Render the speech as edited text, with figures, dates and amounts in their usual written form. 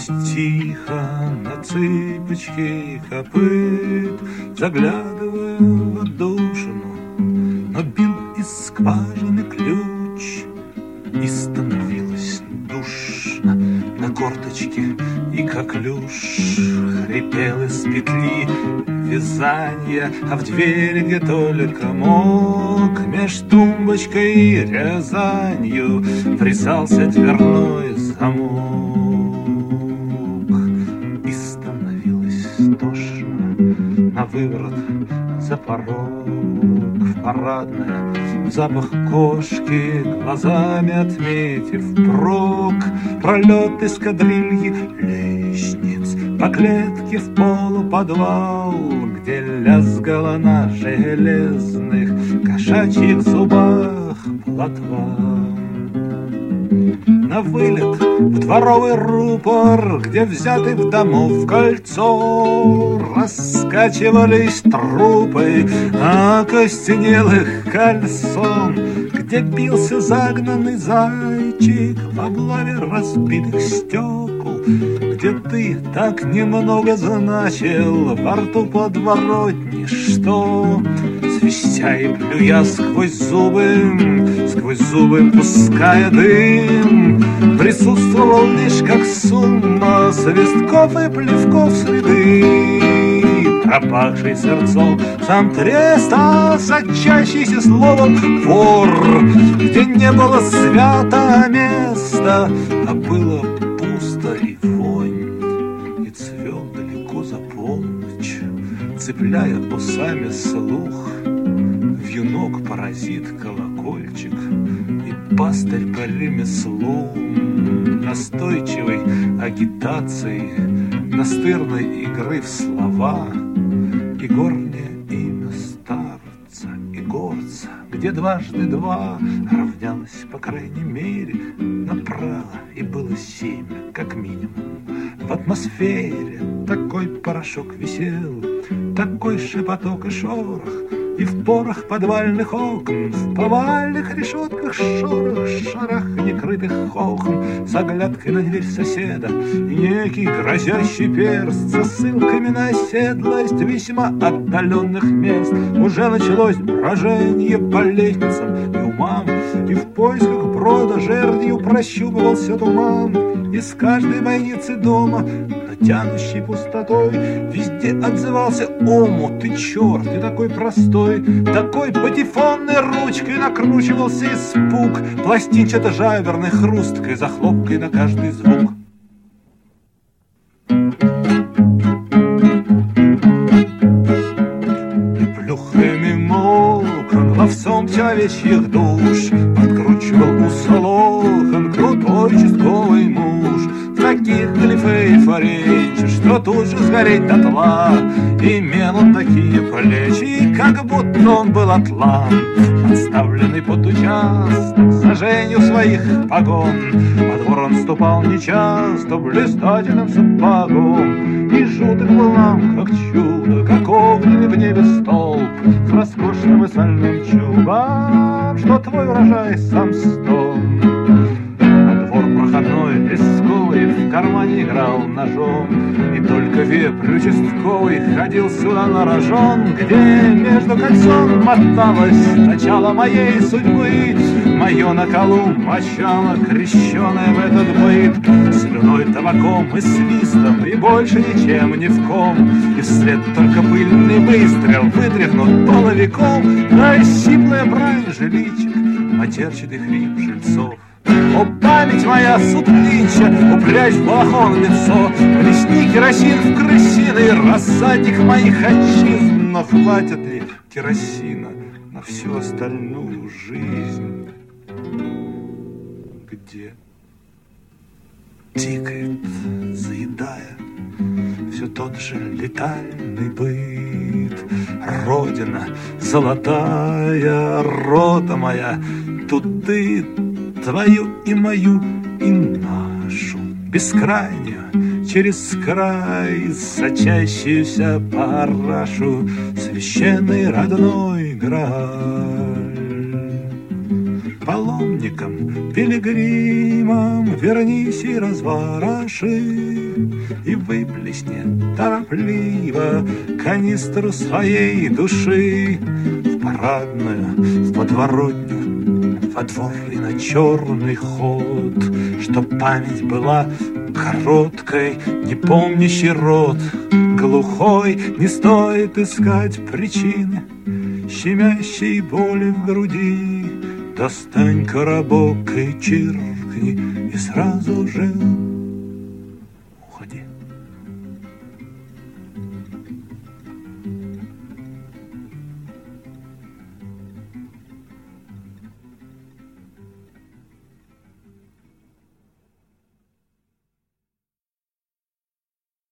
тихо на цыпочки копыт, заглядывая в отдушину, но бил из скважины ключ, и становилось душно на корточке, и коклюш хрипел из петли вязанья, а в двери, где только мог, меж тумбочкой и Рязанью врезался дверной замок. И становилось тошно на выворот за порог, в парадное, запах кошки, глазами отметив прок, пролет эскадрильи лестниц по клетке в полуподвал, где лязгала на железных кошачьих зубах плотва. На вылет в дворовый рупор, где взяты в домов кольцо, раскачивались трупы окостенелых кальсон, где бился загнанный зайчик в облаве разбитых стекол, где ты так немного значил во рту подворотни, что, свистя и плюя сквозь зубы пуская дым, присутствовал лишь как сумма свистков и плевков среды, пропахший сырцом сам трест, сочащийся словом вор, где не было свято места, а было пусто и вонь, и цвел далеко за полночь, цепляя усами слух, вьюнок-паразит колокольчик и пастырь по ремеслу, настойчивой агитации, настырной игры в слова, и горнее имя старца и горца, где дважды два равнялось, по крайней мере, направо, и было 7, как минимум. В атмосфере такой порошок висел, такой шепоток и шорох, и в порах подвальных окон, в повальных решетках шарах, некрытых хохом, с оглядкой на дверь соседа, и некий грозящий перст со ссылками на оседлость весьма отдаленных мест. Уже началось брожение по лестницам и умам, и в поисках брода жердью прощупывался туман, из каждой бойницы дома, тянущей пустотой, везде отзывался омут, и черт, и такой простой, такой патефонной ручкой накручивался испуг, пластинчато-жаберной хрусткой, захлопкой на каждый звук. И плюхами молком во всем человечьих душ подкручивал у солохан крутой участковый муж, в таких галифе форенче, что тут же сгореть дотла. Имел он такие плечи, как будто он был атлант, отставленный под участок саженью своих погон. Во двор он ступал нечасто блистательным сапогом, и жуток был нам, как чудо, как огненный в небе столб, с роскошным и сальным чубом, что твой урожай сам стон. Двор проходной, рисковый, в кармане играл ножом, и только вепрь участковый ходил сюда на рожон, где между кольцом моталось начало моей судьбы, мое на колу мочало, крещеное в этот быт, слюной, табаком и свистом, и больше ничем ни в ком, и вслед только пыльный выстрел вытряхнут половиком, да и сиплая брань жиличек, матерчатый хрип жильцов. О, память моя сутлинча, упрячь в балахон лицо, плесни керосин в крысиный рассадник моих отчизн. Но хватит ли керосина на всю остальную жизнь, где тикает, заедая, все тот же летальный быт? Родина золотая, рота моя, тут ты твою и мою, и нашу, бескрайнюю, через край, сочащуюся парашу, священный родной Грааль. Паломником, пилигримом вернись и развороши, и выплесни торопливо канистру своей души в парадную, в подворотню, во двор и на черный ход, чтоб память была короткой, не помнящий рот, глухой, не стоит искать причины щемящей боли в груди. Достань коробок и чиркни, и сразу же